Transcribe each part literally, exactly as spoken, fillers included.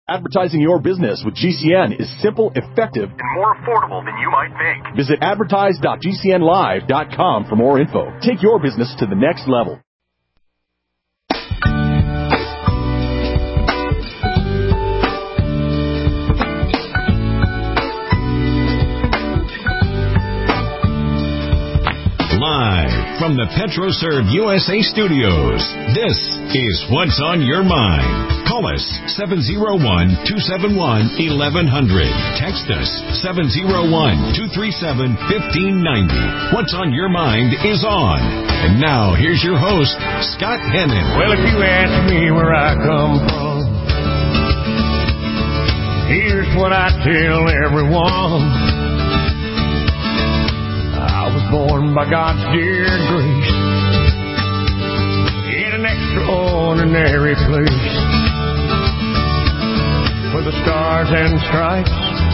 Advertising your business with G C N is simple, effective, and more affordable than you might think. Visit advertise dot g c n live dot com for more info. Take your business to the next level. Live from the PetroServe U S A studios, this is What's on Your Mind. Call us seven oh one, two seven one, eleven hundred. Text us seven oh one, two three seven, one five nine oh. What's on Your Mind is on. And now, here's your host, Scott Hennon. Well, if you ask me where I come from, here's what I tell everyone. I was born by God's dear grace in an extraordinary place where the stars and stripes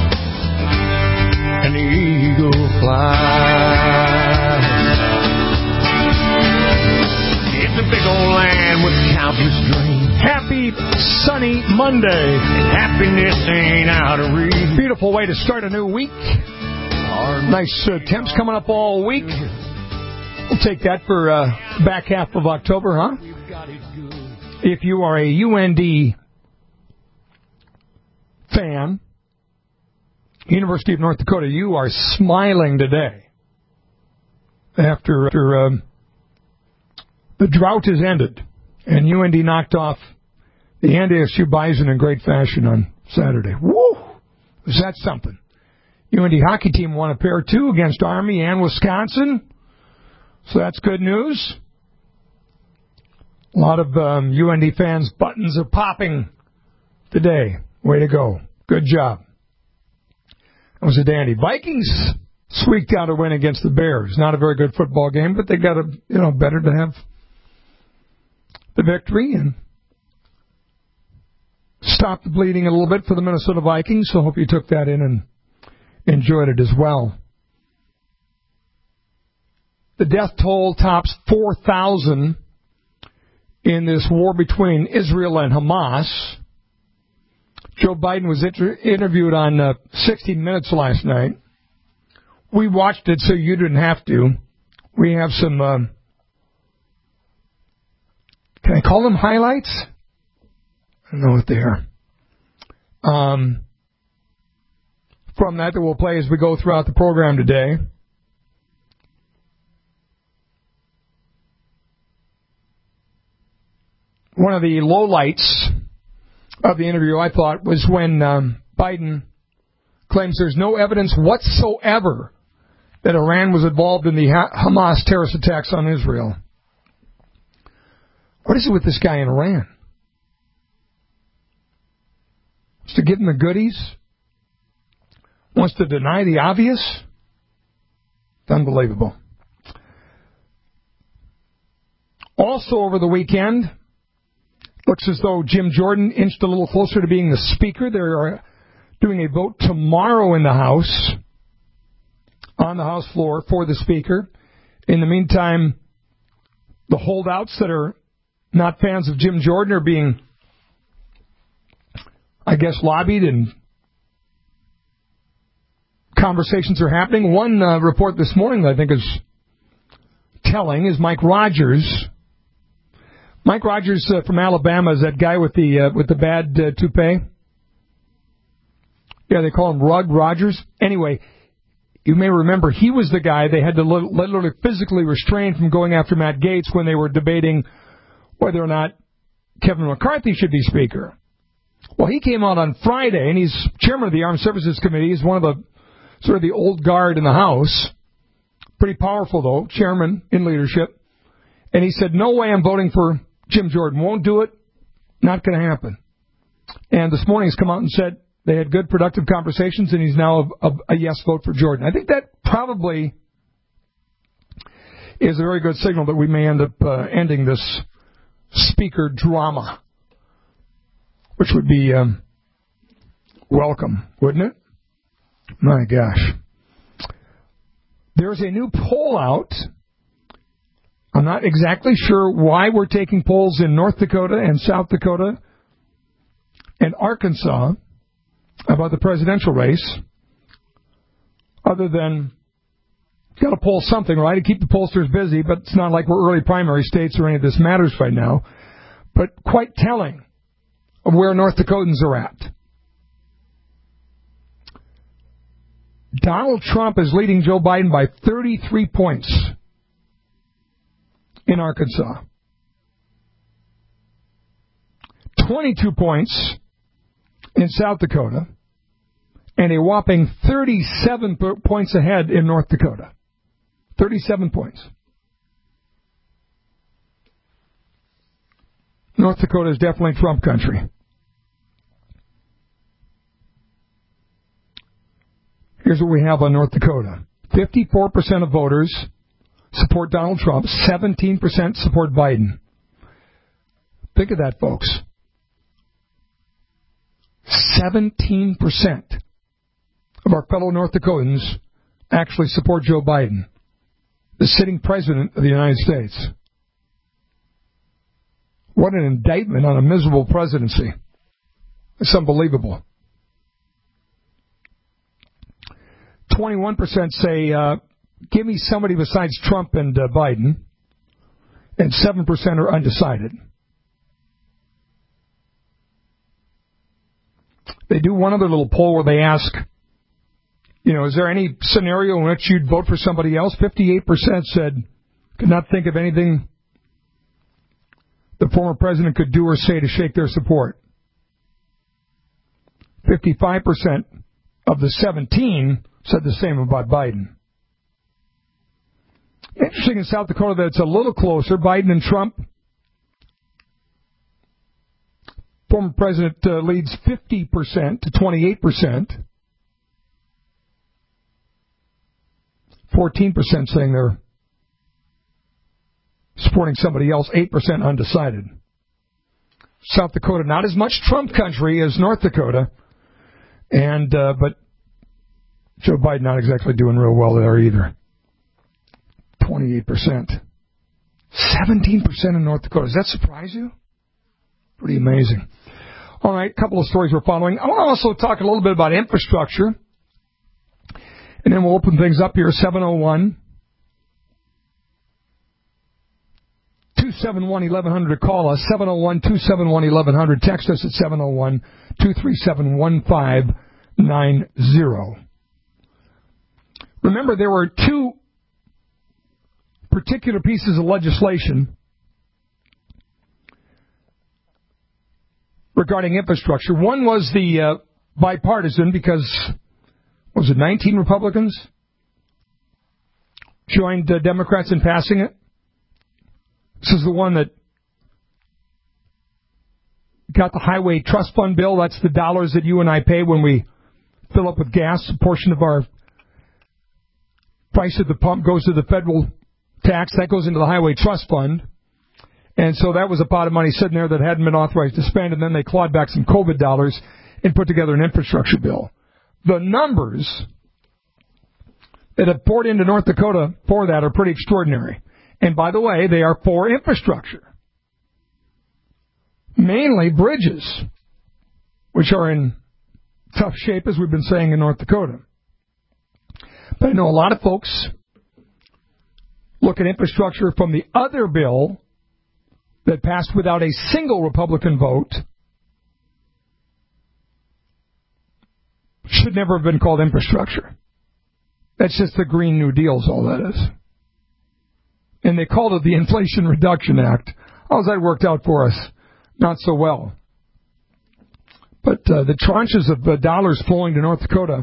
and the eagle flies. It's a big old land with countless dreams. Happy sunny Monday. And happiness ain't out of reach. Beautiful way to start a new week. Nice uh, temps coming up all week. We'll take that for uh, back half of October, huh? If you are a U N D fan, University of North Dakota, you are smiling today. After, after um, the drought has ended, and U N D knocked off the N D S U Bison in great fashion on Saturday. Woo! Was that something? U N D hockey team won a pair, too, against Army and Wisconsin. So that's good news. A lot of um, U N D fans' buttons are popping today. Way to go. Good job. That was a dandy. Vikings squeaked out a win against the Bears. Not a very good football game, but they got a, you know, better to have the victory and stop the bleeding a little bit for the Minnesota Vikings. So hope you took that in and enjoyed it as well. The death toll tops four thousand in this war between Israel and Hamas. Joe Biden was inter- interviewed on uh, sixty minutes last night. We watched it so you didn't have to. We have some, uh, can I call them highlights? I don't know what they are. Um... From that that we'll play as we go throughout the program today. One of the lowlights of the interview, I thought, was when um, Biden claims there's no evidence whatsoever that Iran was involved in the Hamas terrorist attacks on Israel. What is it with this guy in Iran? Wants to give him the goodies? Wants to deny the obvious? It's unbelievable. Also over the weekend, looks as though Jim Jordan inched a little closer to being the speaker. They're doing a vote tomorrow in the House, on the House floor for the speaker. In the meantime, the holdouts that are not fans of Jim Jordan are being, I guess, lobbied, and conversations are happening. One uh, report this morning that I think is telling is Mike Rogers. Mike Rogers uh, from Alabama is that guy with the uh, with the bad uh, toupee. Yeah, they call him Rug Rogers. Anyway, you may remember he was the guy they had to li- literally physically restrain from going after Matt Gaetz when they were debating whether or not Kevin McCarthy should be Speaker. Well, he came out on Friday, and he's chairman of the Armed Services Committee. He's one of the sort of the old guard in the House. Pretty powerful, though, chairman in leadership. And he said, no way I'm voting for Jim Jordan. Won't do it. Not going to happen. And this morning he's come out and said they had good, productive conversations, and he's now a, a, a yes vote for Jordan. I think that probably is a very good signal that we may end up uh, ending this speaker drama, which would be um, welcome, wouldn't it? My gosh. There's a new poll out. I'm not exactly sure why we're taking polls in North Dakota and South Dakota And Arkansas, about the presidential race, other than got to poll something, right, to keep the pollsters busy, but it's not like we're early primary states or any of this matters right now, but quite telling of where North Dakotans are at. Donald Trump is leading Joe Biden by thirty-three points in Arkansas. twenty-two points in South Dakota, and a whopping thirty-seven points ahead in North Dakota. thirty-seven points. North Dakota is definitely Trump country. Here's what we have on North Dakota. fifty-four percent of voters support Donald Trump. seventeen percent support Biden. Think of that, folks. seventeen percent of our fellow North Dakotans actually support Joe Biden, the sitting president of the United States. What an indictment on a miserable presidency. It's unbelievable. twenty-one percent say, uh, give me somebody besides Trump and uh, Biden, and seven percent are undecided. They do one other little poll where they ask, you know, is there any scenario in which you'd vote for somebody else? fifty-eight percent said, could not think of anything the former president could do or say to shake their support. fifty-five percent of the seventeen said the same about Biden. Interesting in South Dakota that it's a little closer. Biden and Trump. Former president uh, leads fifty percent to twenty-eight percent. fourteen percent saying they're supporting somebody else. eight percent undecided. South Dakota, not as much Trump country as North Dakota. And, uh, but Joe Biden not exactly doing real well there either. twenty-eight percent. seventeen percent in North Dakota. Does that surprise you? Pretty amazing. All right, a couple of stories we're following. I want to also talk a little bit about infrastructure. And then we'll open things up here. seven oh one, two seven one, eleven hundred to call us. seven oh one, two seven one, eleven hundred. Text us at seven oh one, two three seven, one five nine zero. Remember, there were two particular pieces of legislation regarding infrastructure. One was the uh, bipartisan, because, what was it, nineteen Republicans joined uh, Democrats in passing it. This is the one that got the Highway Trust Fund bill. That's the dollars that you and I pay when we fill up with gas. A portion of our price at the pump goes to the federal tax. That goes into the Highway Trust Fund. And so that was a pot of money sitting there that hadn't been authorized to spend, and then they clawed back some COVID dollars and put together an infrastructure bill. The numbers that have poured into North Dakota for that are pretty extraordinary. And by the way, they are for infrastructure. Mainly bridges, which are in tough shape, as we've been saying in North Dakota. But I know a lot of folks look at infrastructure from the other bill that passed without a single Republican vote. Should never have been called infrastructure. That's just the Green New Deal is all that is. And they called it the Inflation Reduction Act. How's that worked out for us? Not so well. But uh, the tranches of uh, dollars flowing to North Dakota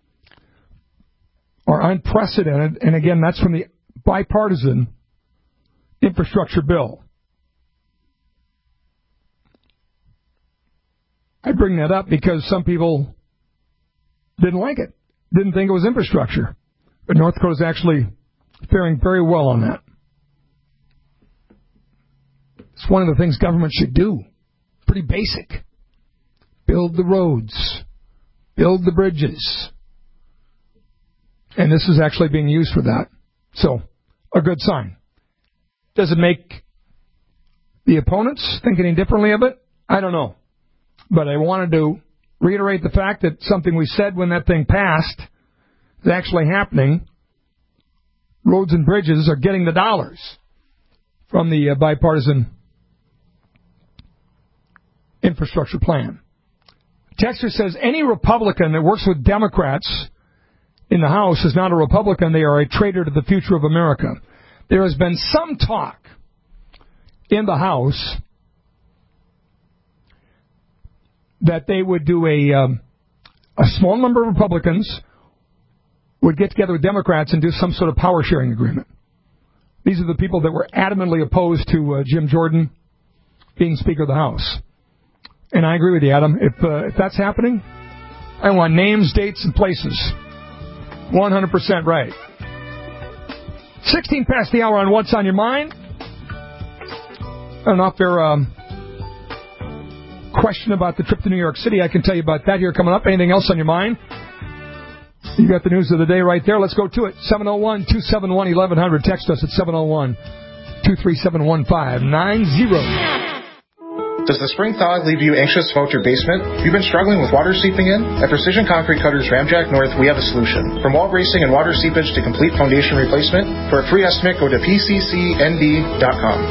are unprecedented. And again, that's from the bipartisan infrastructure bill. I bring that up because some people didn't like it, didn't think it was infrastructure. But North Dakota is actually faring very well on that. It's one of the things government should do. Pretty basic. Build the roads. Build the bridges. And this is actually being used for that. So, a good sign. Does it make the opponents think any differently of it? I don't know. But I wanted to reiterate the fact that something we said when that thing passed is actually happening. Roads and bridges are getting the dollars from the uh, bipartisan infrastructure plan. Texter says any Republican that works with Democrats in the House is not a Republican. They are a traitor to the future of America. There has been some talk in the House that they would do a um, a small number of Republicans would get together with Democrats and do some sort of power sharing agreement. These are the people that were adamantly opposed to uh, Jim Jordan being Speaker of the House. And I agree with you, Adam. If, uh, if that's happening, I want names, dates, and places. one hundred percent right. sixteen past the hour on What's on Your Mind. I don't know if there um, question about the trip to New York City. I can tell you about that here coming up. Anything else on your mind? You got the news of the day right there. Let's go to it. seven oh one, two seven one, eleven hundred. Text us at seven oh one, two three seven, one five nine zero. Does the spring thaw leave you anxious about your basement? You've been struggling with water seeping in? At Precision Concrete Cutters Ramjack North, we have a solution. From wall bracing and water seepage to complete foundation replacement, for a free estimate, go to P C C N D dot com.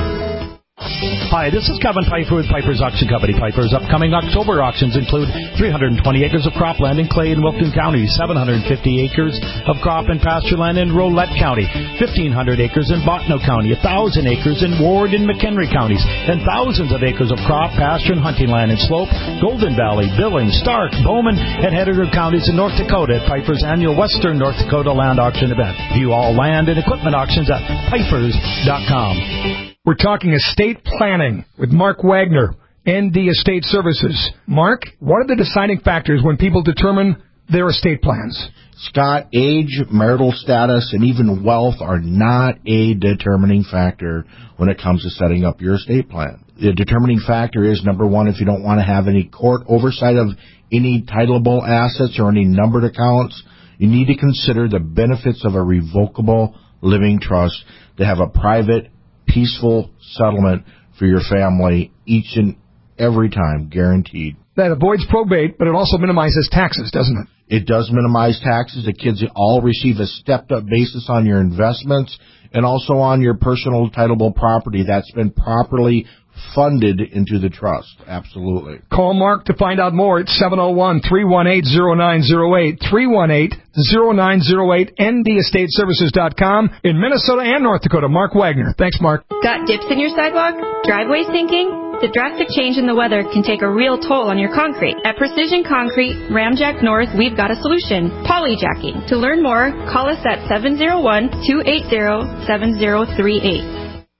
Hi, this is Kevin Piper with Piper's Auction Company. Piper's upcoming October auctions include three hundred twenty acres of cropland in Clay and Wilton County, seven hundred fifty acres of crop and pasture land in Rolette County, fifteen hundred acres in Bottineau County, one thousand acres in Ward and McHenry counties, and thousands of acres of crop, pasture, and hunting land in Slope, Golden Valley, Billings, Stark, Bowman, and Henniker counties in North Dakota at Piper's annual Western North Dakota Land Auction event. View all land and equipment auctions at pipers dot com. We're talking estate planning with Mark Wagner, N D Estate Services. Mark, what are the deciding factors when people determine their estate plans? Scott, age, marital status, and even wealth are not a determining factor when it comes to setting up your estate plan. The determining factor is, number one, if you don't want to have any court oversight of any titleable assets or any numbered accounts, you need to consider the benefits of a revocable living trust to have a private, peaceful settlement for your family each and every time, guaranteed. That avoids probate, but it also minimizes taxes, doesn't it? It does minimize taxes. The kids all receive a stepped-up basis on your investments and also on your personal titleable property that's been properly funded into the trust. Absolutely. Call Mark to find out more at seven oh one, three one eight, oh nine oh eight, three one eight, oh nine oh eight, N D estate services dot com in Minnesota and North Dakota. Mark Wagner. Thanks, Mark. Got dips in your sidewalk? Driveway sinking? The drastic change in the weather can take a real toll on your concrete. At Precision Concrete, Ramjack North, we've got a solution. Polyjacking. To learn more, call us at seven oh one, two eight oh, seven oh three eight.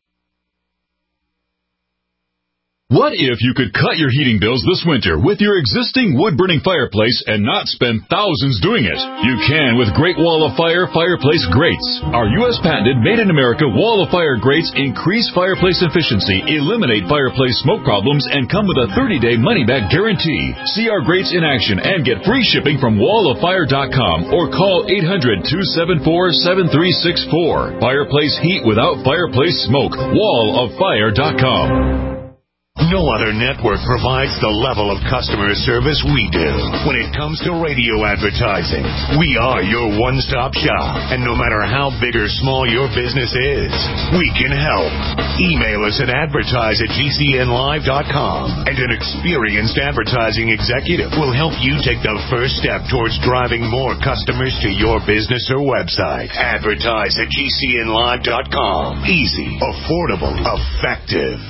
What if you could cut your heating bills this winter with your existing wood-burning fireplace and not spend thousands doing it? You can with Great Wall of Fire fireplace grates. Our U S patented made-in-America Wall of Fire grates increase fireplace efficiency, eliminate fireplace smoke problems, and come with a thirty-day money-back guarantee. See our grates in action and get free shipping from wall of fire dot com or call eight hundred, two seven four, seven three six four. Fireplace heat without fireplace smoke. wall of fire dot com. No other network provides the level of customer service we do. When it comes to radio advertising, we are your one-stop shop. And no matter how big or small your business is, we can help. Email us at advertise at G C N live dot com, and an experienced advertising executive will help you take the first step towards driving more customers to your business or website. Advertise at G C N live dot com. Easy, affordable, effective.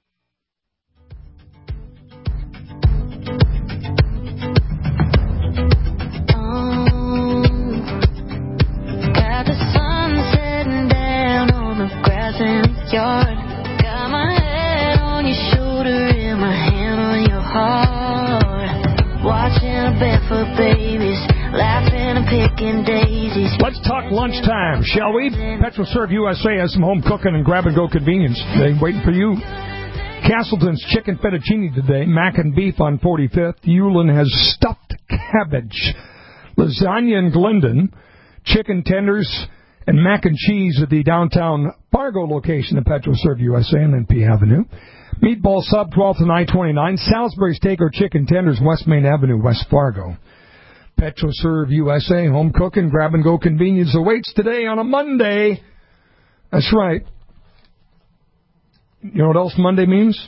Yard. Got my head on your shoulder and my hand on your heart. Watching barefoot babies, laughing and picking daisies. Let's talk lunchtime, shall we? PetroServe U S A has some home cooking and grab-and-go convenience today waiting for you. Castleton's chicken fettuccine today, mac and beef on forty-fifth. Yulin has stuffed cabbage. Lasagna in Glendon, chicken tenders, and mac and cheese at the downtown Fargo location of PetroServe U S A and N P Avenue. Meatball Sub, twelfth and I twenty-nine. Salisbury Steak or Chicken Tenders, West Main Avenue, West Fargo. PetroServe U S A, home cooking, grab-and-go convenience awaits today on a Monday. That's right. You know what else Monday means?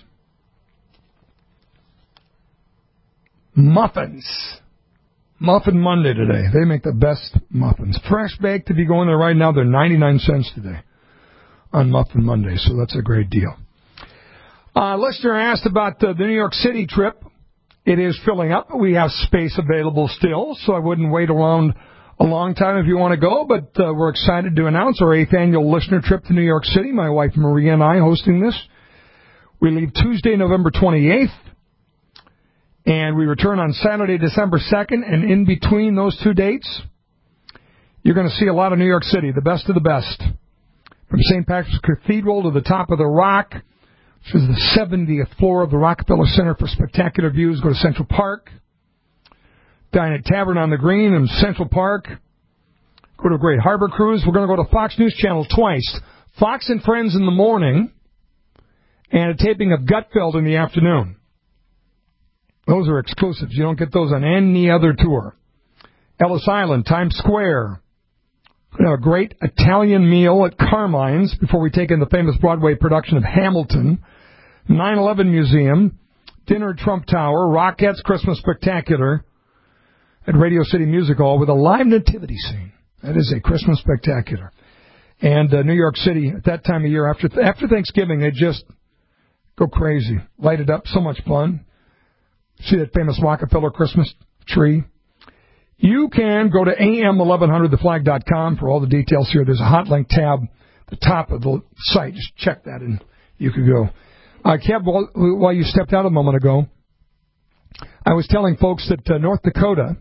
Muffins. Muffin Monday today. They make the best muffins. Fresh baked, if you go in there right now, they're ninety-nine cents today on Muffin Monday, so that's a great deal. Uh, listener asked about uh, the New York City trip. It is filling up. We have space available still, so I wouldn't wait around a long time if you want to go, but uh, we're excited to announce our eighth annual listener trip to New York City. My wife Maria and I hosting this. We leave Tuesday, November twenty-eighth, and we return on Saturday, December second, and in between those two dates, you're going to see a lot of New York City, the best of the best. From Saint Patrick's Cathedral to the top of the Rock, which is the seventieth floor of the Rockefeller Center for spectacular views. Go to Central Park. Dine at Tavern on the Green in Central Park. Go to a Great Harbor Cruise. We're going to go to Fox News Channel twice. Fox and Friends in the morning and a taping of Gutfeld in the afternoon. Those are exclusives. You don't get those on any other tour. Ellis Island, Times Square. We're going to have a great Italian meal at Carmine's before we take in the famous Broadway production of Hamilton. nine eleven Museum, dinner at Trump Tower, Rockettes Christmas Spectacular at Radio City Music Hall with a live nativity scene. That is a Christmas Spectacular. And uh, New York City, at that time of year, after after Thanksgiving, they just go crazy. Light it up, so much fun. See that famous Rockefeller Christmas tree? You can go to A M eleven hundred the flag dot com for all the details here. There's a hot link tab at the top of the site. Just check that and you could go. Uh, Kev, while, while you stepped out a moment ago, I was telling folks that uh, North Dakota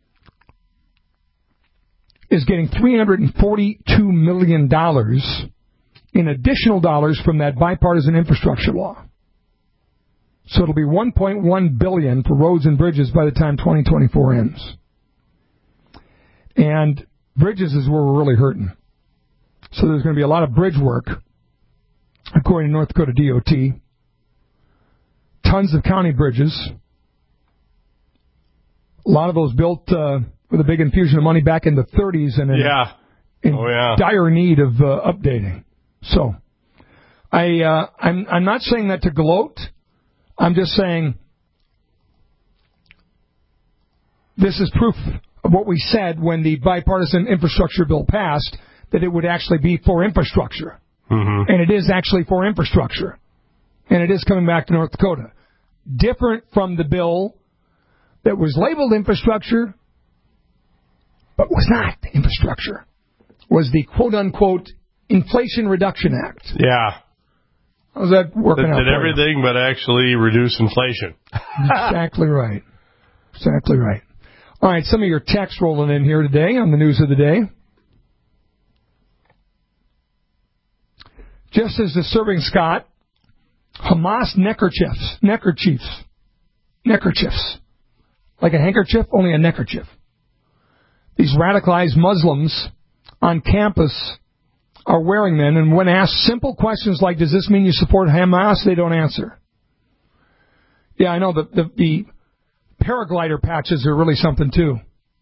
is getting three hundred forty-two million dollars in additional dollars from that bipartisan infrastructure law. So it'll be one point one billion dollars for roads and bridges by the time twenty twenty-four ends. And bridges is where we're really hurting. So there's going to be a lot of bridge work, according to North Dakota D O T. Tons of county bridges. A lot of those built uh, with a big infusion of money back in the thirties and in, yeah. in oh, yeah. dire need of uh, updating. So I, uh, I'm, I'm not saying that to gloat. I'm just saying this is proof of what we said when the bipartisan infrastructure bill passed, that it would actually be for infrastructure. Mm-hmm. And it is actually for infrastructure. And it is coming back to North Dakota. Different from the bill that was labeled infrastructure, but was not infrastructure, was the quote-unquote Inflation Reduction Act. Yeah. How's that working that out? Did everything but actually reduce inflation. Exactly right. Exactly right. All right, some of your texts rolling in here today on the news of the day. Just as the serving Scott, Hamas neckerchiefs, neckerchiefs, neckerchiefs, like a handkerchief, only a neckerchief. These radicalized Muslims on campus are wearing them, and when asked simple questions like, does this mean you support Hamas, they don't answer. Yeah, I know, the, the, the paraglider patches are really something, too.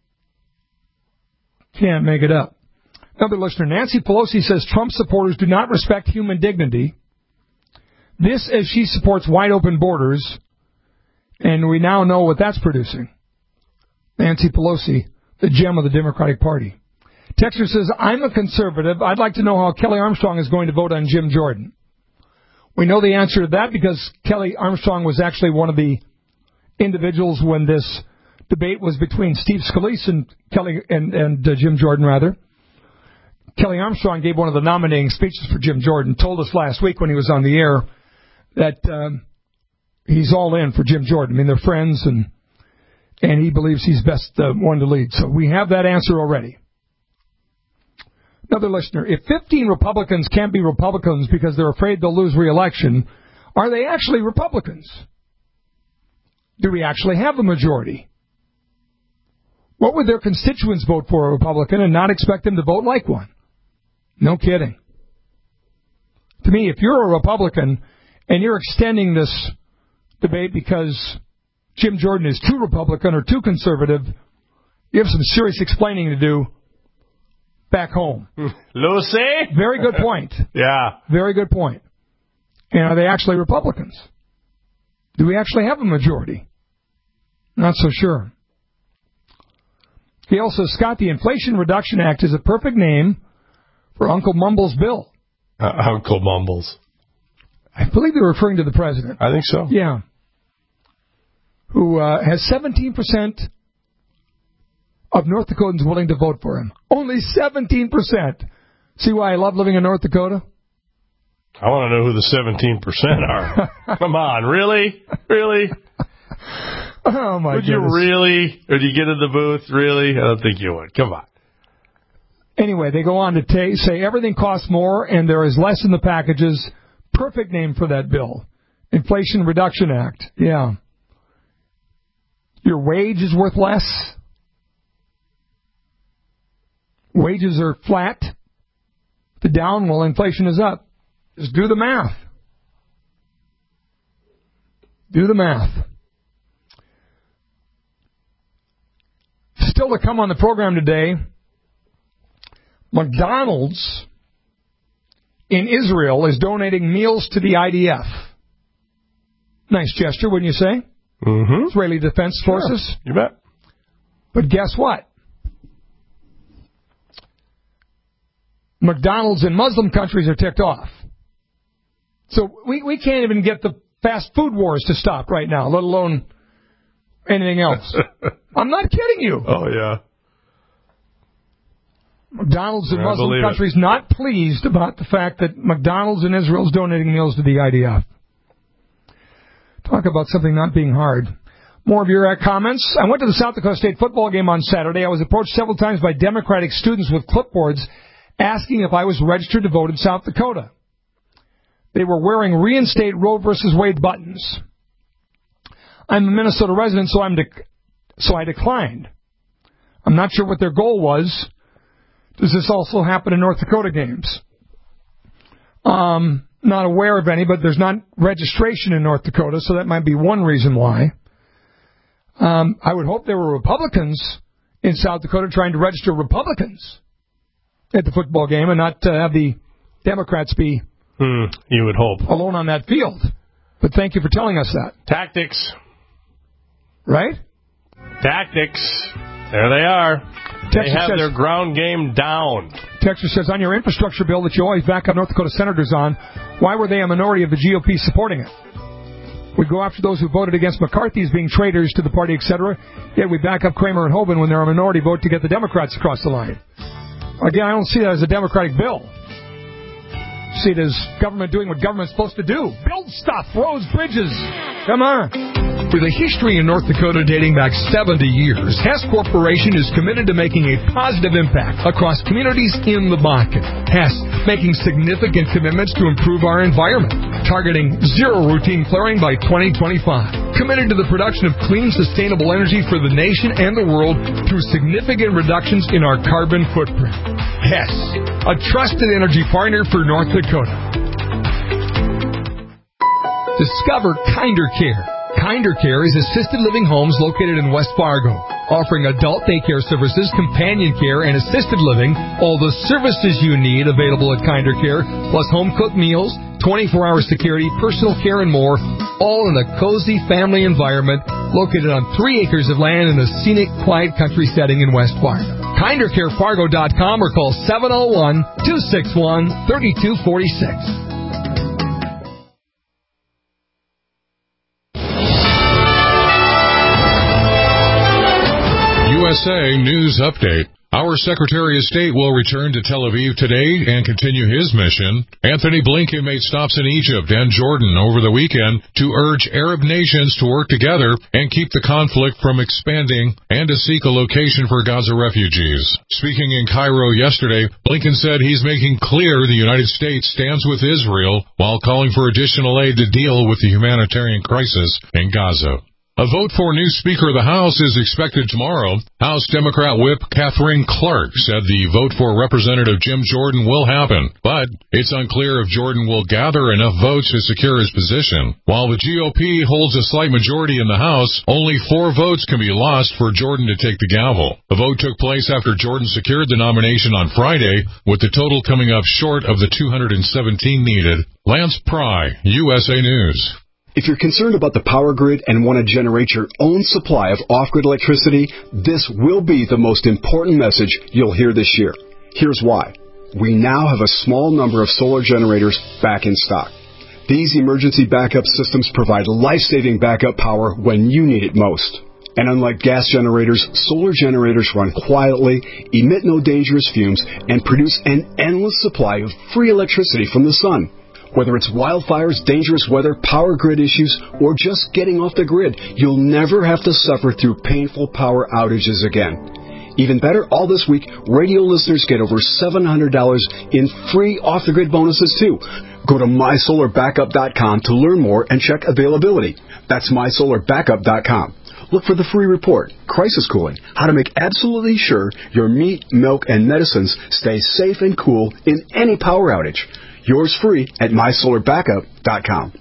Can't make it up. Another listener, Nancy Pelosi says Trump supporters do not respect human dignity. This as she supports wide open borders, and we now know what that's producing. Nancy Pelosi, the gem of the Democratic Party. Texter says, I'm a conservative. I'd like to know how Kelly Armstrong is going to vote on Jim Jordan. We know the answer to that because Kelly Armstrong was actually one of the individuals when this debate was between Steve Scalise and Kelly and, and uh, Jim Jordan, rather. Kelly Armstrong gave one of the nominating speeches for Jim Jordan, told us last week when he was on the air that um, he's all in for Jim Jordan. I mean, they're friends, and and he believes he's best uh, one to lead. So we have that answer already. Another listener, if fifteen Republicans can't be Republicans because they're afraid they'll lose re-election, are they actually Republicans? Do we actually have a majority? What would their constituents vote for a Republican and not expect them to vote like one? No kidding. To me, if you're a Republican and you're extending this debate because Jim Jordan is too Republican or too conservative, you have some serious explaining to do back home. Lucy? Very good point. Yeah. Very good point. And are they actually Republicans? Do we actually have a majority? Not so sure. He also, Scott, the Inflation Reduction Act is a perfect name for Uncle Mumbles' bill. Uh, Uncle Mumbles. I believe they're referring to the president. I think so. Yeah. Who uh, has seventeen percent of North Dakotans willing to vote for him. Only seventeen percent. See why I love living in North Dakota? I want to know who the seventeen percent are. Come on, really? Really? Oh, my would goodness. you really? Or do you get in the booth? Really? I don't think you would. Come on. Anyway, they go on to ta- say everything costs more and there is less in the packages. Perfect name for that bill. Inflation Reduction Act. Yeah. Your wage is worth less. Wages are flat. The down, well, inflation is up. Just do the math. Do the math. Still to come on the program today, McDonald's in Israel is donating meals to the I D F. Nice gesture, wouldn't you say? Mm-hmm. Israeli Defense Forces. Sure. You bet. But guess what? McDonald's in Muslim countries are ticked off. So we, we can't even get the fast food wars to stop right now, let alone anything else. I'm not kidding you. Oh, yeah. McDonald's in I Muslim countries it. not pleased about the fact that McDonald's in Israel is donating meals to the I D F. Talk about something not being hard. More of your uh, comments. I went to the South Dakota State football game on Saturday. I was approached several times by Democratic students with clipboards asking if I was registered to vote in South Dakota. They were wearing reinstate Roe versus Wade buttons. I'm a Minnesota resident, so I'm dec- so I declined. I'm not sure what their goal was. Does this also happen in North Dakota games? Um, not aware of any, but there's not registration in North Dakota, so that might be one reason why. Um, I would hope there were Republicans in South Dakota trying to register Republicans at the football game and not uh, have the Democrats be hmm, you would hope alone on that field. But thank you for telling us that. Tactics. Right? Tactics. There they are. Texas they have says, their ground game down. Texas says, on your infrastructure bill that you always back up North Dakota senators on, why were they a minority of the G O P supporting it? We go after those who voted against McCarthy as being traitors to the party, et cetera. Yet we back up Kramer and Hoban when they're a minority vote to get the Democrats across the line. Again, I don't see that as a Democratic bill. I see it as government doing what government's supposed to do. Build stuff, roads, bridges. Come on. With a history in North Dakota dating back seventy years, Hess Corporation is committed to making a positive impact across communities in the Bakken. Hess making significant commitments to improve our environment, targeting zero routine flaring by twenty twenty-five. Committed to the production of clean, sustainable energy for the nation and the world through significant reductions in our carbon footprint. Hess, a trusted energy partner for North Dakota. Discover Kinder Care. Kinder Care is assisted living homes located in West Fargo, offering adult daycare services, companion care, and assisted living. All the services you need available at Kinder Care, plus home-cooked meals, twenty-four hour security, personal care, and more, all in a cozy family environment located on three acres of land in a scenic, quiet country setting in West Fargo. kinder care fargo dot com or call seven oh one, two six one, three two four six. U S A News Update. Our Secretary of State will return to Tel Aviv today and continue his mission. Anthony Blinken made stops in Egypt and Jordan over the weekend to urge Arab nations to work together and keep the conflict from expanding and to seek a location for Gaza refugees. Speaking in Cairo yesterday, Blinken said he's making clear the United States stands with Israel while calling for additional aid to deal with the humanitarian crisis in Gaza. A vote for new Speaker of the House is expected tomorrow. House Democrat Whip Catherine Clark said the vote for Representative Jim Jordan will happen, but it's unclear if Jordan will gather enough votes to secure his position. While the G O P holds a slight majority in the House, only four votes can be lost for Jordan to take the gavel. The vote took place after Jordan secured the nomination on Friday, with the total coming up short of the two hundred seventeen needed. Lance Pry, U S A News. If you're concerned about the power grid and want to generate your own supply of off-grid electricity, this will be the most important message you'll hear this year. Here's why. We now have a small number of solar generators back in stock. These emergency backup systems provide life-saving backup power when you need it most. And unlike gas generators, solar generators run quietly, emit no dangerous fumes, and produce an endless supply of free electricity from the sun. Whether it's wildfires, dangerous weather, power grid issues, or just getting off the grid, you'll never have to suffer through painful power outages again. Even better, all this week, radio listeners get over seven hundred dollars in free off-the-grid bonuses, too. Go to my solar backup dot com to learn more and check availability. That's my solar backup dot com. Look for the free report, Crisis Cooling, how to make absolutely sure your meat, milk, and medicines stay safe and cool in any power outage. Yours free at my solar backup dot com.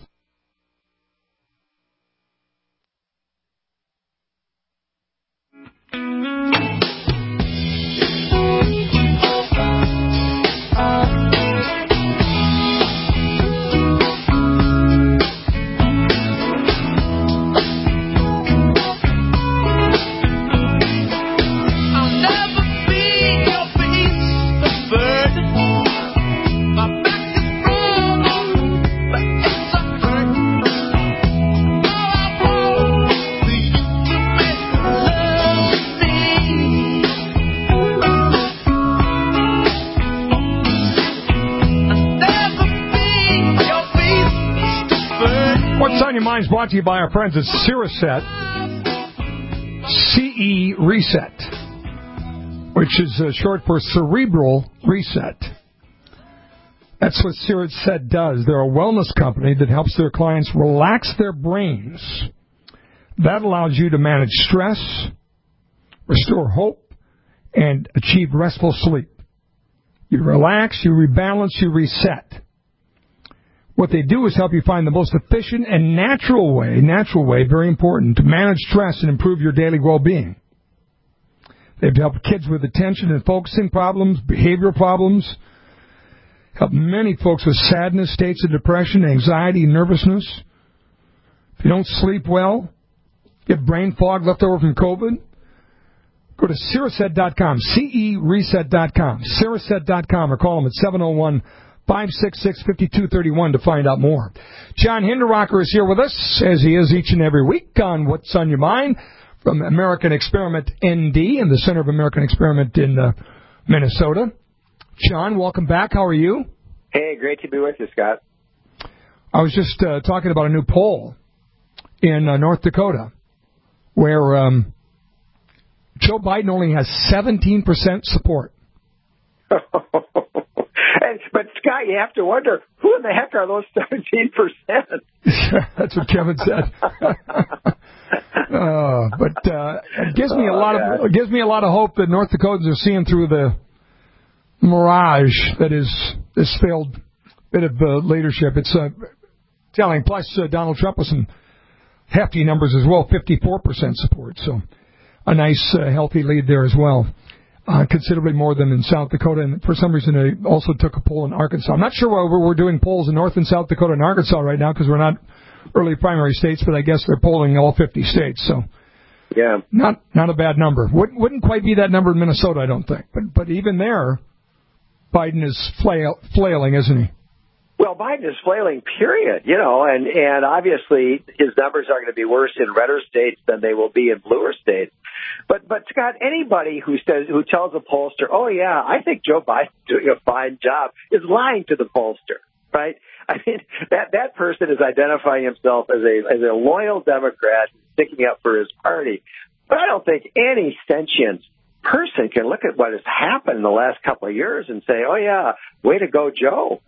Is brought to you by our friends at Cereset, C E Reset, which is uh, short for Cerebral Reset. That's what Cereset does. They're a wellness company that helps their clients relax their brains. That allows you to manage stress, restore hope, and achieve restful sleep. You relax, you rebalance, you reset. What they do is help you find the most efficient and natural way, natural way, very important, to manage stress and improve your daily well-being. They've helped kids with attention and focusing problems, behavioral problems, helped many folks with sadness, states of depression, anxiety, nervousness. If you don't sleep well, get brain fog left over from COVID, go to Cereset dot com, C E Reset dot com, Cereset dot com, or call them at seven oh one, five six six, five two three one to find out more. John Hinderaker is here with us, as he is each and every week, on What's on Your Mind from American Experiment N D and the Center of American Experiment in uh, Minnesota. John, welcome back. How are you? Hey, great to be with you, Scott. I was just uh, talking about a new poll in uh, North Dakota where um, Joe Biden only has seventeen percent support. And, but, Scott, you have to wonder, who in the heck are those seventeen percent? That's what Kevin said. uh, but uh, it gives me a lot of it gives me a lot of hope that North Dakotans are seeing through the mirage that is this failed bit of uh, leadership. It's uh, telling. Plus, uh, Donald Trump with some hefty numbers as well, fifty-four percent support. So a nice, uh, healthy lead there as well. Uh, considerably more than in South Dakota, and for some reason they also took a poll in Arkansas. I'm not sure why we're doing polls in North and South Dakota and Arkansas right now because we're not early primary states, but I guess they're polling all fifty states. So, yeah, not not a bad number. Wouldn't wouldn't quite be that number in Minnesota, I don't think. But but even there, Biden is flail, flailing, isn't he? Well, Biden is flailing, period. You know, and and obviously his numbers are going to be worse in redder states than they will be in bluer states. But, but Scott, anybody who says who tells a pollster, oh, yeah, I think Joe Biden's doing a fine job, is lying to the pollster, right? I mean, that, that person is identifying himself as a as a loyal Democrat sticking up for his party. But I don't think any sentient person can look at what has happened in the last couple of years and say, oh, yeah, way to go, Joe.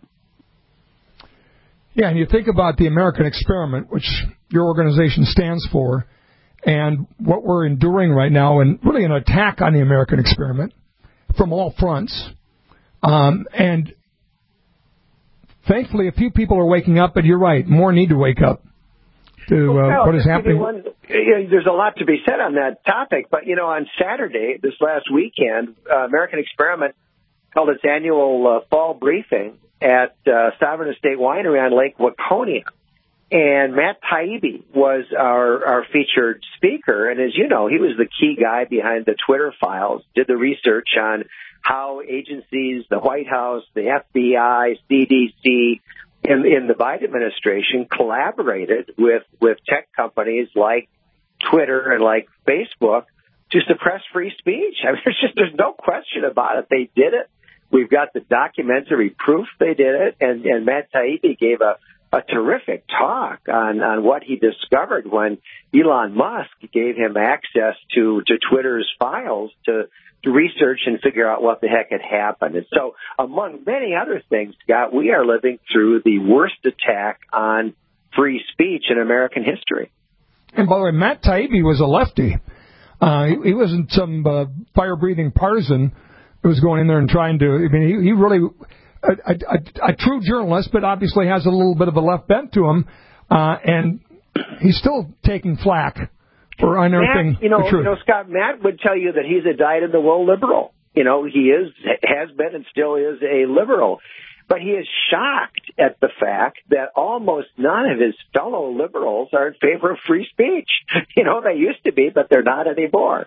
Yeah, and you think about the American Experiment, which your organization stands for, and what we're enduring right now, and really an attack on the American experiment from all fronts. Um, and thankfully, a few people are waking up, but you're right, more need to wake up to uh, well, what is happening. One, you know, there's a lot to be said on that topic, but, you know, on Saturday, this last weekend, uh, American Experiment held its annual uh, fall briefing at uh, Sovereign Estate Winery on Lake Waconia. And Matt Taibbi was our, our featured speaker. And as you know, he was the key guy behind the Twitter files, did the research on how agencies, the White House, the F B I, C D C, in, in the Biden administration collaborated with, with tech companies like Twitter and like Facebook to suppress free speech. I mean, there's just, there's no question about it. They did it. We've got the documentary proof they did it. And, and Matt Taibbi gave a, a terrific talk on, on what he discovered when Elon Musk gave him access to, to Twitter's files to, to research and figure out what the heck had happened. And so, among many other things, Scott, we are living through the worst attack on free speech in American history. And by the way, Matt Taibbi was a lefty. Uh, he, he wasn't some uh, fire-breathing partisan who was going in there and trying to, I mean, he, he really, a, a, a true journalist, but obviously has a little bit of a left bent to him, uh, and he's still taking flack for unearthing Matt, you know, the truth. You know, Scott, Matt would tell you that he's a dyed-in-the-wool liberal. You know, he is, has been and still is a liberal. But he is shocked at the fact that almost none of his fellow liberals are in favor of free speech. You know, they used to be, but they're not anymore.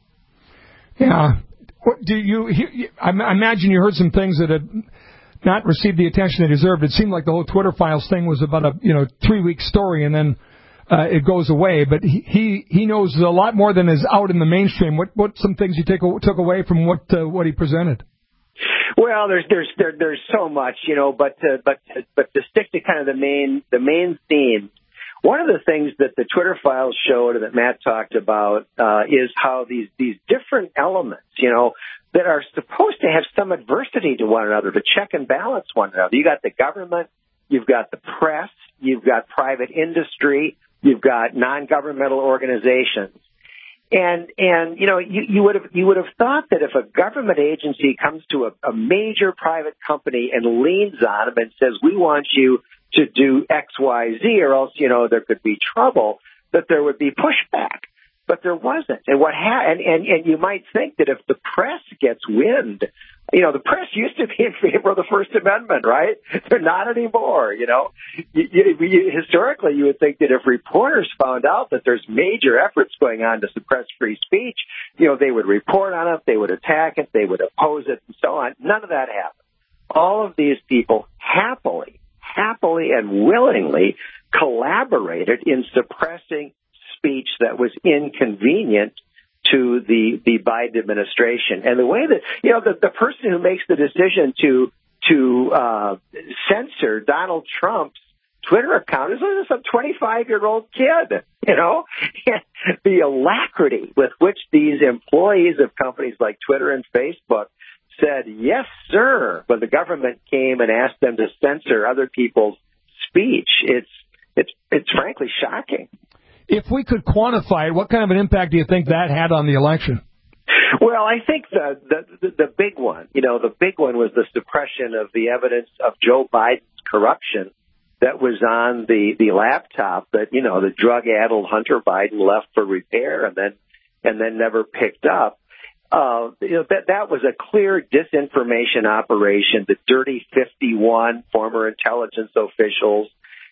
Yeah. What, do you, you? I imagine you heard some things that had not received the attention they deserved. It seemed like the whole Twitter files thing was about a you know three week story, and then uh, it goes away. But he, he he knows a lot more than is out in the mainstream. What what some things you take took away from what uh, what he presented? Well, there's there's there, there's so much, you know, but uh, but but to stick to kind of the main the main theme. One of the things that the Twitter files showed and that Matt talked about uh, is how these, these different elements, you know, that are supposed to have some adversity to one another, to check and balance one another. You got the government, you've got the press, you've got private industry, you've got non-governmental organizations. And, and, you know, you, you would have, you would have thought that if a government agency comes to a, a major private company and leans on them and says, we want you to do X, Y, Z, or else, you know, there could be trouble, that there would be pushback. But there wasn't. And what ha- and, and, and you might think that if the press gets wind, you know, the press used to be in favor of the First Amendment, right? They're not anymore, you know. You, you, you, historically, you would think that if reporters found out that there's major efforts going on to suppress free speech, you know, they would report on it, they would attack it, they would oppose it, and so on. None of that happened. All of these people happily, happily and willingly collaborated in suppressing speech that was inconvenient to the, the Biden administration. And the way that, you know, the, the person who makes the decision to, to, uh, censor Donald Trump's Twitter account is some twenty-five-year-old kid, you know? The alacrity with which these employees of companies like Twitter and Facebook said, yes, sir, when the government came and asked them to censor other people's speech, it's, it's, it's frankly shocking. If we could quantify it, what kind of an impact do you think that had on the election? Well, I think the, the, the big one, you know, the big one was the suppression of the evidence of Joe Biden's corruption that was on the, the laptop that, you know, the drug-addled Hunter Biden left for repair and then, and then never picked up. Uh, you know, that, that was a clear disinformation operation. The Dirty fifty-one, former intelligence officials,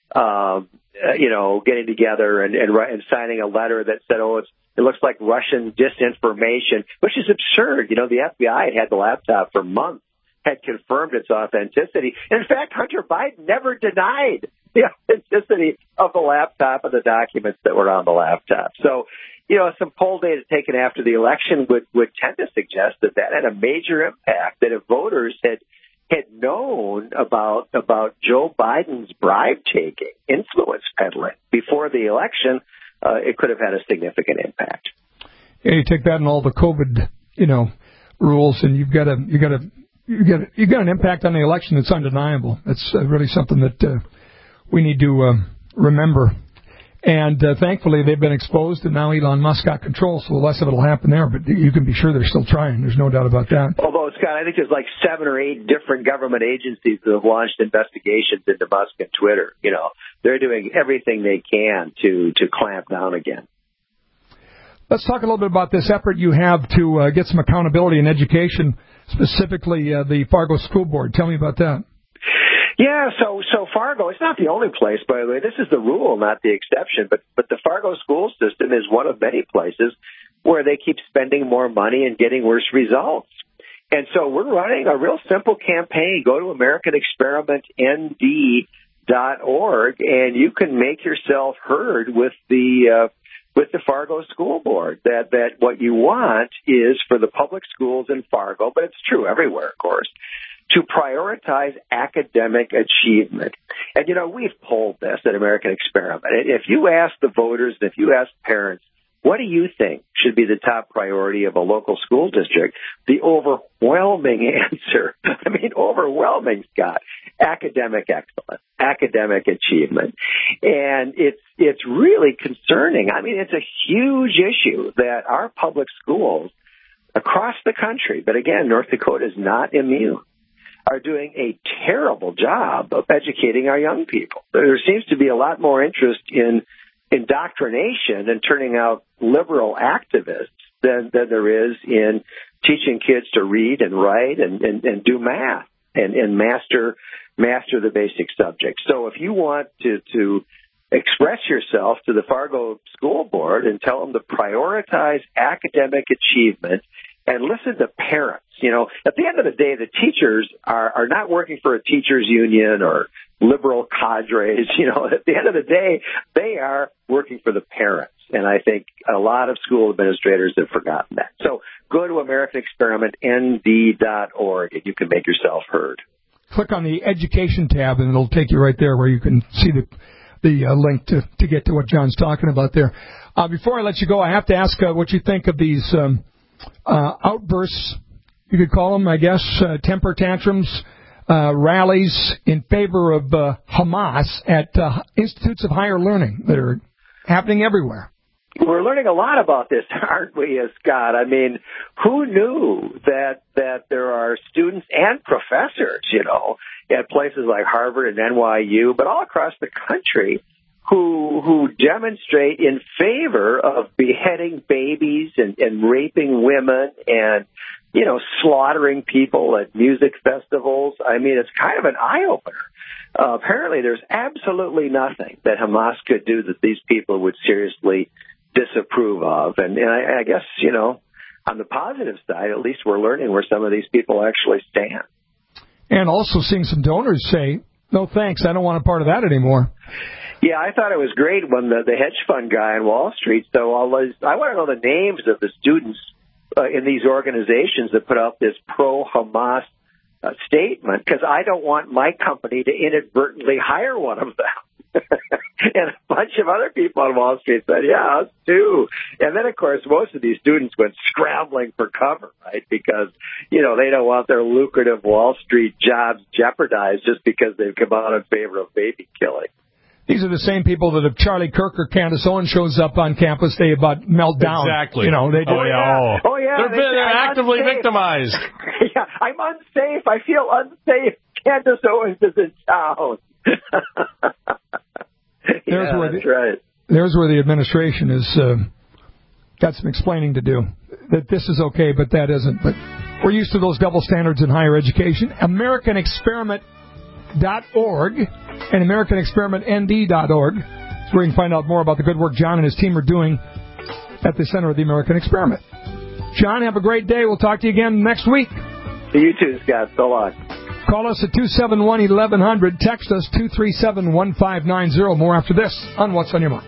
um, uh, you know, getting together and, and, and signing a letter that said, oh, it's, it looks like Russian disinformation, which is absurd. You know, the F B I had had the laptop for months, had confirmed its authenticity. And in fact, Hunter Biden never denied the authenticity of the laptop and the documents that were on the laptop. So, you know, some poll data taken after the election would, would tend to suggest that that had a major impact, that if voters had had known about about Joe Biden's bribe-taking, influence peddling before the election, uh, it could have had a significant impact. Yeah, you take that and all the COVID, you know, rules, and you've got a you got a you got a, you got an impact on the election that's undeniable. That's uh, really something that uh, we need to uh, remember. And uh, thankfully, they've been exposed, and now Elon Musk got control, so less of it will happen there. But you can be sure they're still trying. There's no doubt about that. Although, Scott, I think there's like seven or eight different government agencies that have launched investigations into Musk and Twitter. You know, they're doing everything they can to, to clamp down again. Let's talk a little bit about this effort you have to uh, get some accountability in education, specifically uh, the Fargo School Board. Tell me about that. Yeah, so so Fargo, it's not the only place, by the way. This is the rule, not the exception. But but the Fargo school system is one of many places where they keep spending more money and getting worse results. And so we're running a real simple campaign. Go to American Experiment N D dot org, and you can make yourself heard with the uh, with the Fargo School Board. That that what you want is for the public schools in Fargo, but it's true everywhere, of course, to prioritize academic achievement. And, you know, we've polled this at American Experiment. If you ask the voters, if you ask parents, what do you think should be the top priority of a local school district? The overwhelming answer, I mean, overwhelming, Scott, academic excellence, academic achievement. And it's, it's really concerning. I mean, it's a huge issue that our public schools across the country, but again, North Dakota is not immune, are doing a terrible job of educating our young people. There seems to be a lot more interest in indoctrination and turning out liberal activists than, than there is in teaching kids to read and write and, and, and do math and, and master master the basic subjects. So if you want to, to express yourself to the Fargo School Board and tell them to prioritize academic achievement and listen to parents. You know, at the end of the day, the teachers are, are not working for a teachers union or liberal cadres. You know, at the end of the day, they are working for the parents. And I think a lot of school administrators have forgotten that. So go to American Experiment N D dot org and you can make yourself heard. Click on the Education tab and it'll take you right there where you can see the the uh, link to, to get to what John's talking about there. Uh, before I let you go, I have to ask uh, what you think of these um, uh, outbursts, you could call them, I guess, uh, temper tantrums, uh, rallies in favor of uh, Hamas at uh, institutes of higher learning that are happening everywhere. We're learning a lot about this, aren't we, Scott? I mean, who knew that that there are students and professors, you know, at places like Harvard and N Y U, but all across the country, who who demonstrate in favor of beheading babies and, and raping women and, you know, slaughtering people at music festivals. I mean, it's kind of an eye-opener. Uh, apparently, there's absolutely nothing that Hamas could do that these people would seriously disapprove of. And, and I, I guess, you know, on the positive side, at least we're learning where some of these people actually stand. And also seeing some donors say, no thanks, I don't want a part of that anymore. Yeah, I thought it was great when the, the hedge fund guy on Wall Street, so all those, I want to know the names of the students uh, in these organizations that put out this pro-Hamas uh, statement, because I don't want my company to inadvertently hire one of them. And a bunch of other people on Wall Street said, yeah, us too. And then, of course, most of these students went scrambling for cover, right? Because, you know, they don't want their lucrative Wall Street jobs jeopardized just because they've come out in favor of baby killing. These are the same people that if Charlie Kirk or Candace Owens shows up on campus, they about melt down. Exactly. You know, they do. Oh, yeah. Oh, yeah. They're, they, they're actively unsafe. victimized. Yeah, I'm unsafe. I feel unsafe. Candace Owens is in town. There's yeah, where that's the, right. There's where the administration has uh, got some explaining to do. That this is okay, but that isn't. But we're used to those double standards in higher education. American Experiment dot org and American Experiment N D dot org. So where you can find out more about the good work John and his team are doing at the center of the American Experiment. John, have a great day. We'll talk to you again next week. You too, Scott. So long. Call us at two seven one, eleven hundred. Text us two three seven, one five nine zero. More after this on What's on Your Mind.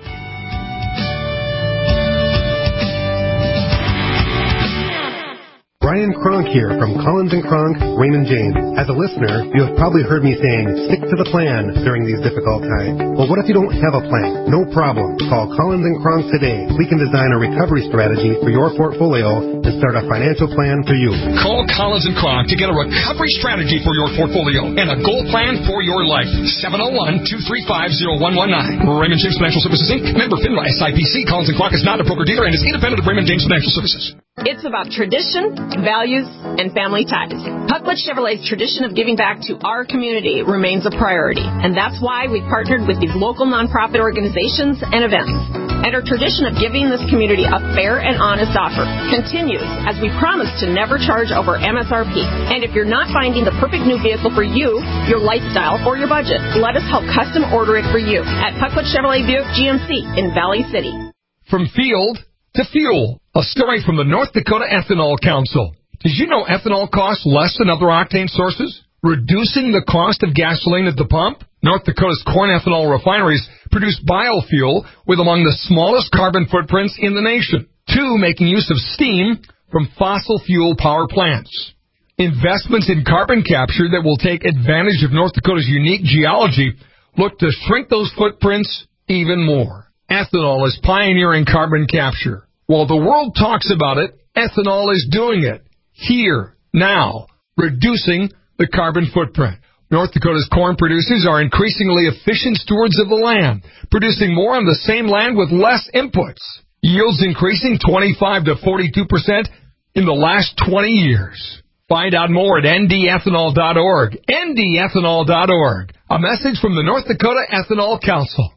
Brian Kronk here from Collins and Kronk, Raymond James. As a listener, you have probably heard me saying, stick to the plan during these difficult times. Well, what if you don't have a plan? No problem. Call Collins and Kronk today. We can design a recovery strategy for your portfolio and start a financial plan for you. Call Collins and Kronk to get a recovery strategy for your portfolio and a goal plan for your life. seven oh one, two three five, oh one one nine. Raymond James Financial Services, Incorporated. Member FINRA S I P C. Collins and Kronk is not a broker-dealer and is independent of Raymond James Financial Services. It's about tradition, values, and family ties. Pucklet Chevrolet's tradition of giving back to our community remains a priority, and that's why we've partnered with these local nonprofit organizations and events. And our tradition of giving this community a fair and honest offer continues as we promise to never charge over M S R P. And if you're not finding the perfect new vehicle for you, your lifestyle, or your budget, let us help custom order it for you at Pucklet Chevrolet Buick G M C in Valley City. From field to fuel, a story from the North Dakota Ethanol Council. Did you know ethanol costs less than other octane sources, reducing the cost of gasoline at the pump? North Dakota's corn ethanol refineries produce biofuel with among the smallest carbon footprints in the nation. Two, making use of steam from fossil fuel power plants. Investments in carbon capture that will take advantage of North Dakota's unique geology look to shrink those footprints even more. Ethanol is pioneering carbon capture. While the world talks about it, ethanol is doing it. Here, now, reducing the carbon footprint. North Dakota's corn producers are increasingly efficient stewards of the land, producing more on the same land with less inputs. Yields increasing twenty-five to forty-two percent in the last twenty years. Find out more at N D ethanol dot org. N D ethanol dot org. A message from the North Dakota Ethanol Council.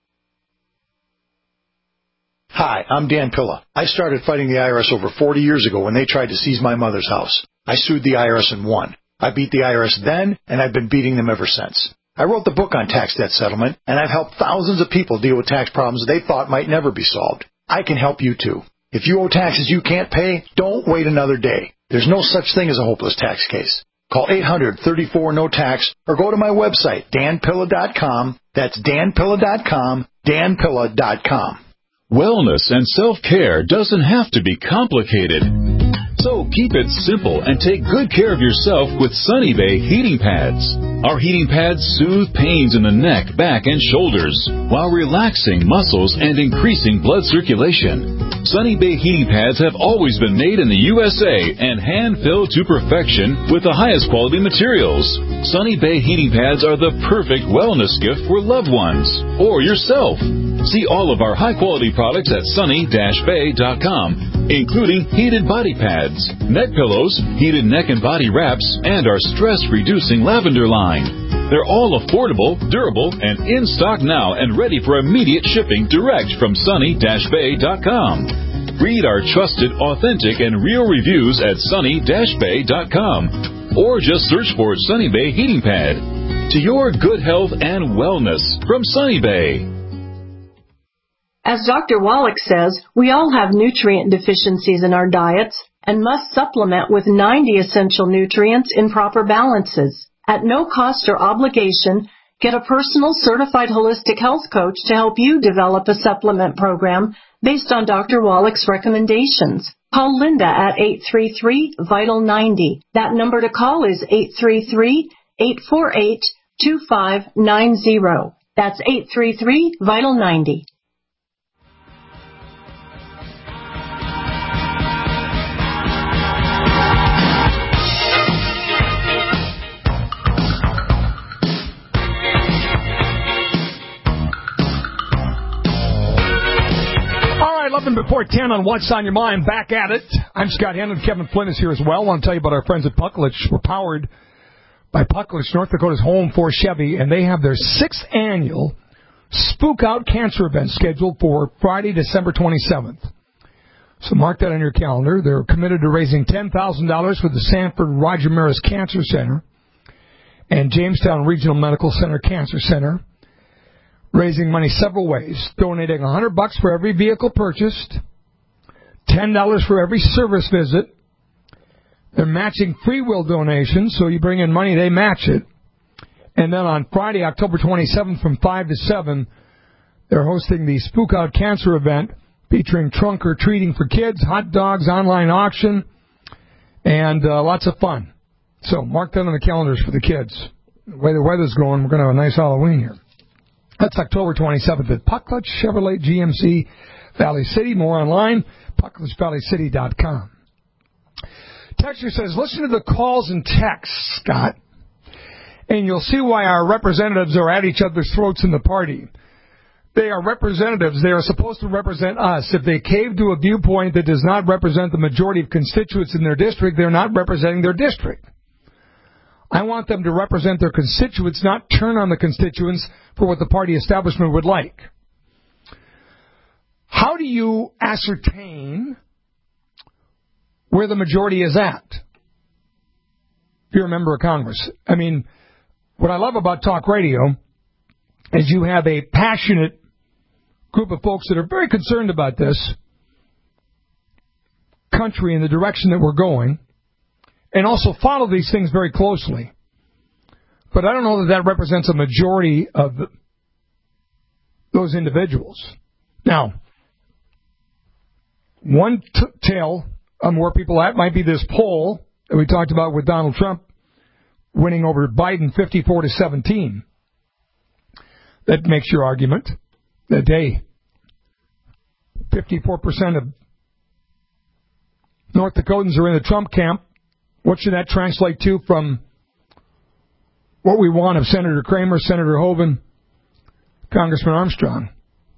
Hi, I'm Dan Pilla. I started fighting the I R S over forty years ago when they tried to seize my mother's house. I sued the I R S and won. I beat the I R S then, and I've been beating them ever since. I wrote the book on tax debt settlement, and I've helped thousands of people deal with tax problems they thought might never be solved. I can help you too. If you owe taxes you can't pay, don't wait another day. There's no such thing as a hopeless tax case. Call eight hundred, thirty-four, no tax or go to my website, dan pilla dot com. That's dan pilla dot com, dan pilla dot com. Wellness and self-care doesn't have to be complicated. So keep it simple and take good care of yourself with Sunny Bay heating pads. Our heating pads soothe pains in the neck, back, and shoulders while relaxing muscles and increasing blood circulation. Sunny Bay heating pads have always been made in the U S A and hand-filled to perfection with the highest quality materials. Sunny Bay heating pads are the perfect wellness gift for loved ones or yourself. See all of our high-quality products at sunny dash bay dot com, including heated body pads, neck pillows, heated neck and body wraps, and our stress-reducing lavender line. They're all affordable, durable, and in stock now and ready for immediate shipping direct from sunny dash bay dot com. Read our trusted, authentic, and real reviews at sunny dash bay dot com or just search for Sunny Bay Heating Pad. To your good health and wellness from Sunny Bay. As Doctor Wallach says, we all have nutrient deficiencies in our diets and must supplement with ninety essential nutrients in proper balances. At no cost or obligation, get a personal certified holistic health coach to help you develop a supplement program based on Doctor Wallach's recommendations. Call Linda at eight three three, vital ninety. That number to call is eight three three, eight four eight, two five nine zero. That's eight three three, vital ninety. eleven before ten on What's on Your Mind. Back at it. I'm Scott Henry. Kevin Flynn is here as well. I want to tell you about our friends at Pucklich. We're powered by Pucklich, North Dakota's home for Chevy, and they have their sixth annual Spook Out Cancer event scheduled for Friday, December twenty-seventh. So mark that on your calendar. They're committed to raising ten thousand dollars for the Sanford Roger Maris Cancer Center and Jamestown Regional Medical Center Cancer Center, raising money several ways, donating one hundred bucks for every vehicle purchased, ten dollars for every service visit. They're matching free will donations, so you bring in money, they match it. And then on Friday, October twenty-seventh from five to seven, they're hosting the Spook Out Cancer event featuring trunk or treating for kids, hot dogs, online auction, and uh, lots of fun. So mark that on the calendars for the kids. The way the weather's going, we're going to have a nice Halloween here. That's October twenty-seventh at Puckledge Chevrolet G M C Valley City. More online, puckledge valley city dot com. Texture says, listen to the calls and texts, Scott, and you'll see why our representatives are at each other's throats in the party. They are representatives. They are supposed to represent us. If they cave to a viewpoint that does not represent the majority of constituents in their district, they're not representing their district. I want them to represent their constituents, not turn on the constituents for what the party establishment would like. How do you ascertain where the majority is at if you're a member of Congress? I mean, what I love about talk radio is you have a passionate group of folks that are very concerned about this country and the direction that we're going, and also follow these things very closely. But I don't know that that represents a majority of the, those individuals. Now, one t- tale on where people at might be this poll that we talked about with Donald Trump winning over Biden fifty-four to seventeen. That makes your argument that, hey, fifty-four percent of North Dakotans are in the Trump camp. What should that translate to from what we want of Senator Kramer, Senator Hoeven, Congressman Armstrong?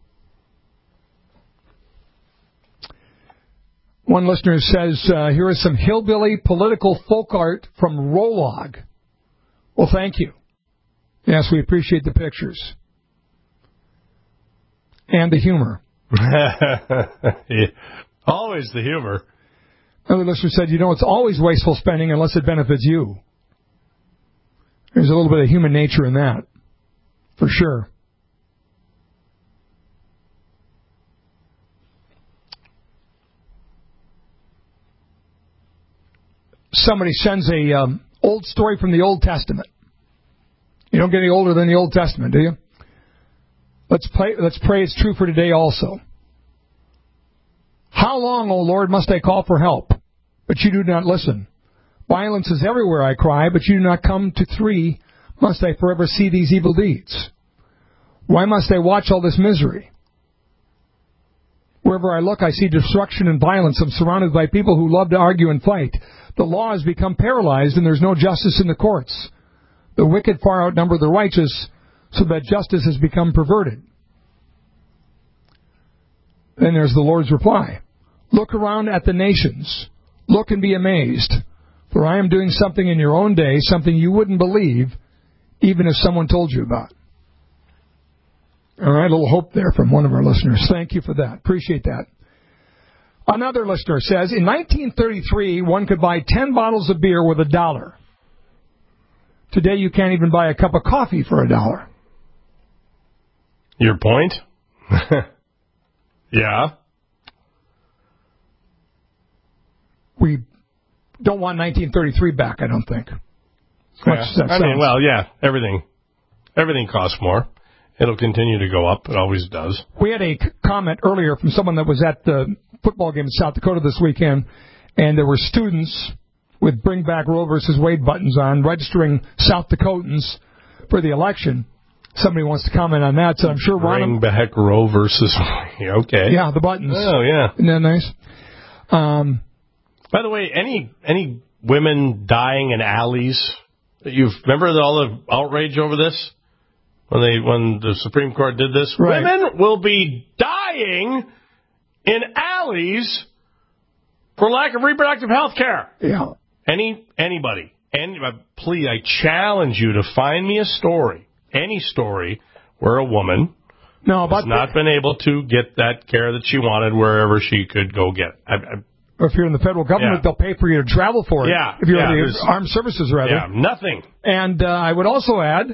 One listener says, uh, here is some hillbilly political folk art from Rolog. Well, thank you. Yes, we appreciate the pictures. And the humor. Yeah. Always the humor. Another listener said, you know, it's always wasteful spending unless it benefits you. There's a little bit of human nature in that, for sure. Somebody sends a um, old story from the Old Testament. You don't get any older than the Old Testament, do you? Let's pray, let's pray it's true for today also. How long, O Lord, must I call for help, but you do not listen? Violence is everywhere, I cry, but you do not come to three. Must I forever see these evil deeds? Why must I watch all this misery? Wherever I look, I see destruction and violence. I'm surrounded by people who love to argue and fight. The law has become paralyzed, and there's no justice in the courts. The wicked far outnumber the righteous, so that justice has become perverted. Then there's the Lord's reply. Look around at the nations. Look and be amazed. For I am doing something in your own day, something you wouldn't believe, even if someone told you about. All right, a little hope there from one of our listeners. Thank you for that. Appreciate that. Another listener says, in nineteen thirty-three, one could buy ten bottles of beer with a dollar. Today, you can't even buy a cup of coffee for a dollar. Your point? Yeah. We don't want nineteen thirty-three back, I don't think. As much Yeah. as that I mean, sounds. well, yeah, everything, everything costs more. It'll continue to go up. It always does. We had a c- comment earlier from someone that was at the football game in South Dakota this weekend, and there were students with Bring Back Roe versus Wade buttons on, registering South Dakotans for the election. Somebody wants to comment on that, so I'm sure Ron... Bring back Roe versus Wade. Okay. Yeah, the buttons. Oh, yeah. Isn't that nice? Um, By the way, any any women dying in alleys? You remember all the outrage over this when they when the Supreme Court did this? Right. Women will be dying in alleys for lack of reproductive health care. Yeah. Any anybody, any please, I challenge you to find me a story, any story where a woman no, has not the, been able to get that care that she wanted wherever she could go get. I, I, If you're in the federal government, yeah. they'll pay for you to travel for it. Yeah. If you're yeah, in the armed services, rather. Yeah, nothing. And uh, I would also add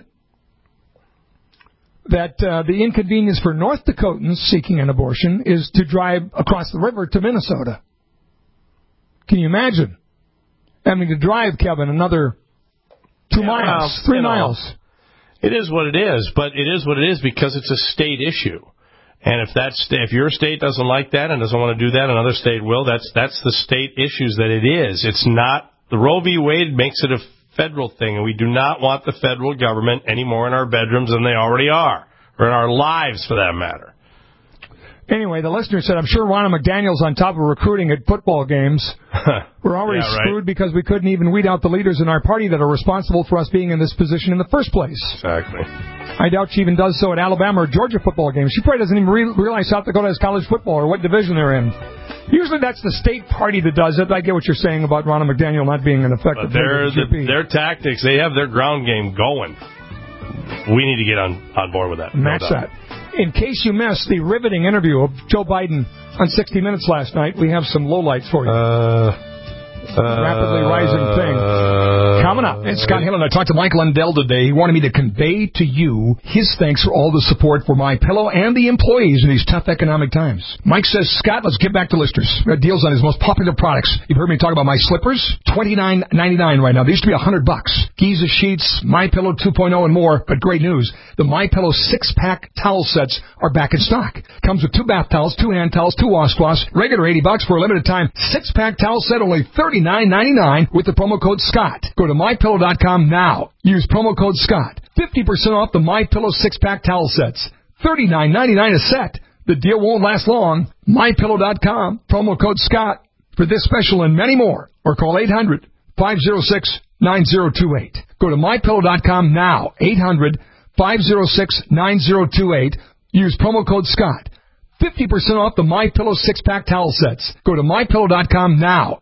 that uh, the inconvenience for North Dakotans seeking an abortion is to drive across the river to Minnesota. Can you imagine having to drive, Kevin, another two yeah, miles, well, three you know, miles? It is what it is, but it is what it is because it's a state issue. And if that's if your state doesn't like that and doesn't want to do that, another state will. That's that's the state issues that it is. It's not the Roe v. Wade makes it a federal thing, and we do not want the federal government any more in our bedrooms than they already are, or in our lives, for that matter. Anyway, the listener said, I'm sure Ronna McDaniel's on top of recruiting at football games. We're already Yeah, right. screwed because we couldn't even weed out the leaders in our party that are responsible for us being in this position in the first place. Exactly. I doubt she even does so at Alabama or Georgia football games. She probably doesn't even re- realize South Dakota has college football or what division they're in. Usually that's the state party that does it. I get what you're saying about Ronna McDaniel not being an effective But their, member of the G P. the, their tactics, they have their ground game going. We need to get on, on board with that. Match no doubt. that. In case you missed the riveting interview of Joe Biden on sixty minutes last night, we have some lowlights for you. Uh... Uh, rapidly rising thing. Coming up, it's Scott Hill, and I talked to Mike Lundell today. He wanted me to convey to you his thanks for all the support for MyPillow and the employees in these tough economic times. Mike says, Scott, let's get back to listeners. Got deals on his most popular products. You've heard me talk about my slippers, twenty-nine ninety-nine right now. They used to be one hundred bucks. Giza sheets, MyPillow two point oh, and more. But great news, the MyPillow six-pack towel sets are back in stock. Comes with two bath towels, two hand towels, two washcloths, regular eighty bucks for a limited time. Six-pack towel set only thirty-nine ninety-nine with the promo code Scott. Go to my pillow dot com now. Use promo code Scott. fifty percent off the MyPillow six-pack towel sets. thirty-nine ninety-nine a set. The deal won't last long. my pillow dot com. Promo code Scott for this special and many more. Or call eight hundred five oh six nine oh two eight. Go to my pillow dot com now. eight hundred five oh six nine oh two eight. Use promo code Scott. fifty percent off the MyPillow six-pack towel sets. Go to my pillow dot com now.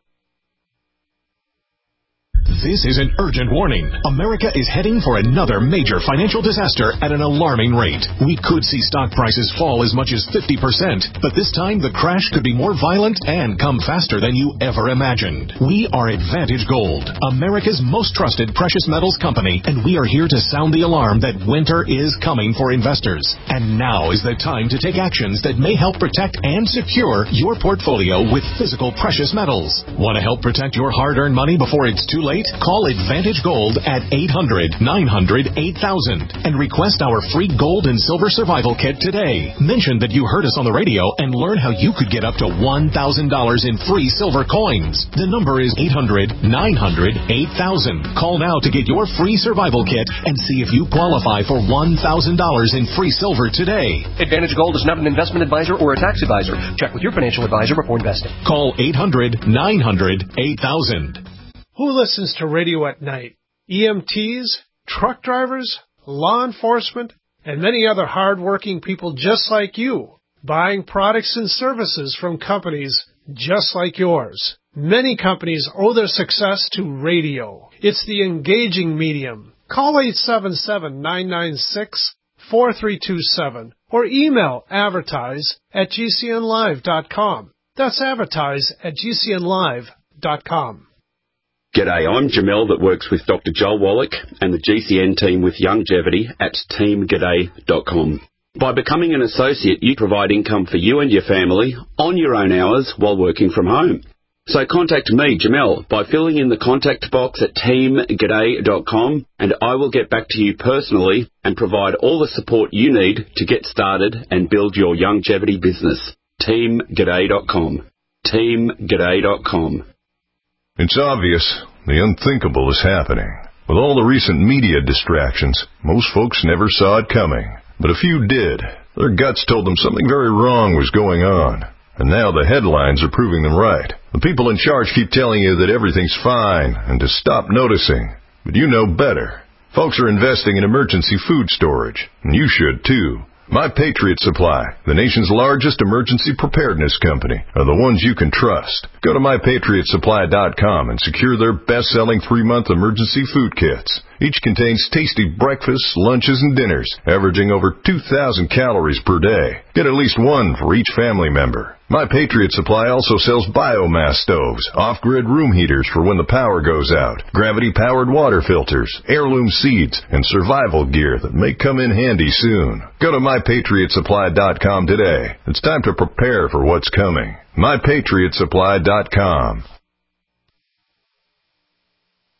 This is an urgent warning. America is heading for another major financial disaster at an alarming rate. We could see stock prices fall as much as fifty percent, but this time the crash could be more violent and come faster than you ever imagined. We are Advantage Gold, America's most trusted precious metals company, and we are here to sound the alarm that winter is coming for investors. And now is the time to take actions that may help protect and secure your portfolio with physical precious metals. Want to help protect your hard-earned money before it's too late? Call Advantage Gold at eight hundred nine hundred eight thousand and request our free gold and silver survival kit today. Mention that you heard us on the radio and learn how you could get up to one thousand dollars in free silver coins. The number is eight hundred nine hundred eight thousand. Call now to get your free survival kit and see if you qualify for one thousand dollars in free silver today. Advantage Gold is not an investment advisor or a tax advisor. Check with your financial advisor before investing. Call eight hundred nine hundred eight thousand. Who listens to radio at night? E M Ts, truck drivers, law enforcement, and many other hard-working people just like you, buying products and services from companies just like yours. Many companies owe their success to radio. It's the engaging medium. Call eight seven seven nine nine six four three two seven or email advertise at g c n live dot com. That's advertise at g c n live dot com. G'day, I'm Jamel that works with Doctor Joel Wallach and the G C N team with Longevity at team g'day dot com. By becoming an associate, you provide income for you and your family on your own hours while working from home. So contact me, Jamel, by filling in the contact box at team g'day dot com, and I will get back to you personally and provide all the support you need to get started and build your longevity business. team g'day dot com. team g'day dot com. It's obvious the unthinkable is happening. With all the recent media distractions, most folks never saw it coming. But a few did. Their guts told them something very wrong was going on. And now the headlines are proving them right. The people in charge keep telling you that everything's fine and to stop noticing. But you know better. Folks are investing in emergency food storage, and you should too. My Patriot Supply, the nation's largest emergency preparedness company, are the ones you can trust. Go to my patriot supply dot com and secure their best-selling three-month emergency food kits. Each contains tasty breakfasts, lunches, and dinners, averaging over two thousand calories per day. Get at least one for each family member. My Patriot Supply also sells biomass stoves, off-grid room heaters for when the power goes out, gravity-powered water filters, heirloom seeds, and survival gear that may come in handy soon. Go to my patriot supply dot com today. It's time to prepare for what's coming. my patriot supply dot com.